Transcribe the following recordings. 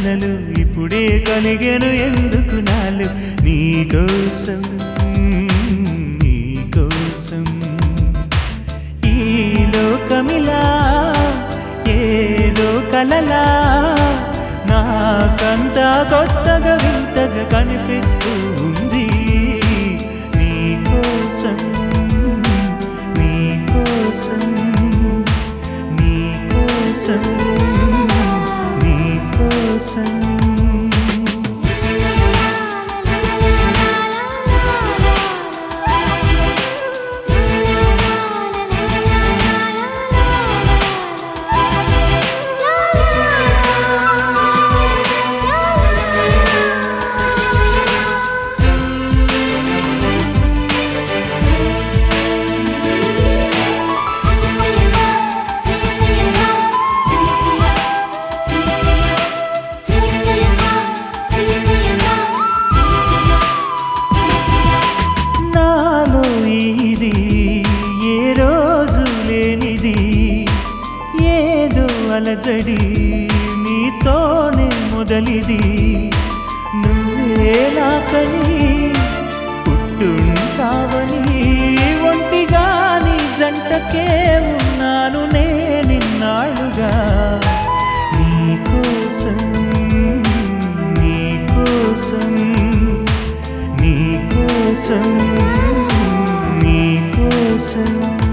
ఆలోచనలు ఇప్పుడే కలిగెను ఎందుకు నాలు నీకోసం నీకోసం ఈ లోకమిలా ఏదో కలలా నాకంతా కొత్తగా వింతగా కనిపిస్తూ ఉంది నీకోసం నీకోసం నీకోసం నీకోసం అలజడి నీతోనే మొదలిది నువ్వే నాకని పుట్టుంటావని ఒంటిగా నీ జంటకే ఉన్నాను నిన్నాళ్ళుగా నీకోసం నీకోసం నీకోసం నీకోసం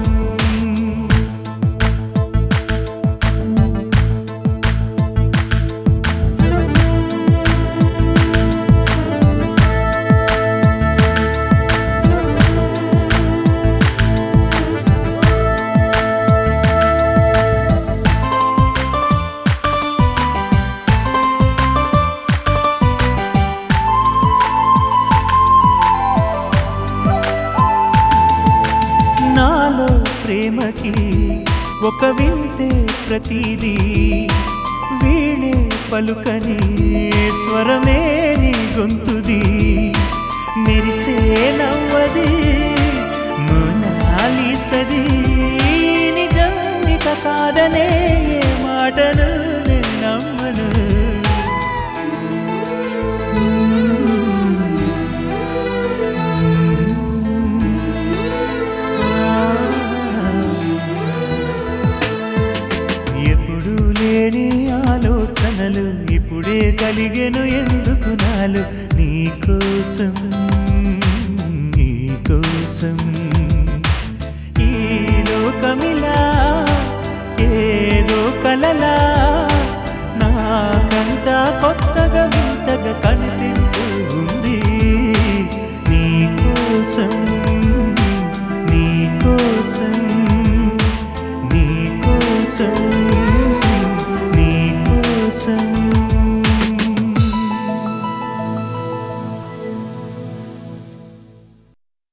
ప్రేమకి ఒక వింతే ప్రతిదీ వీణే పలుకని స్వరమే నీ గొంతుది మెరిసే నవ్వది మోనాలిసది నిజం ఇక కాదనే ఏ మాటను నేను నమ్మను ఆలోచనలు ఇప్పుడే కలిగెను ఎందుకు నాలు నీకోసం నీకోసం ఈ లోకమిలా ఏదో కలలా నాకంతా కొత్తగా వింతగా కనిపిస్తూ ఉంది నీకోసం నీకోసం నీకోసం నీకోసం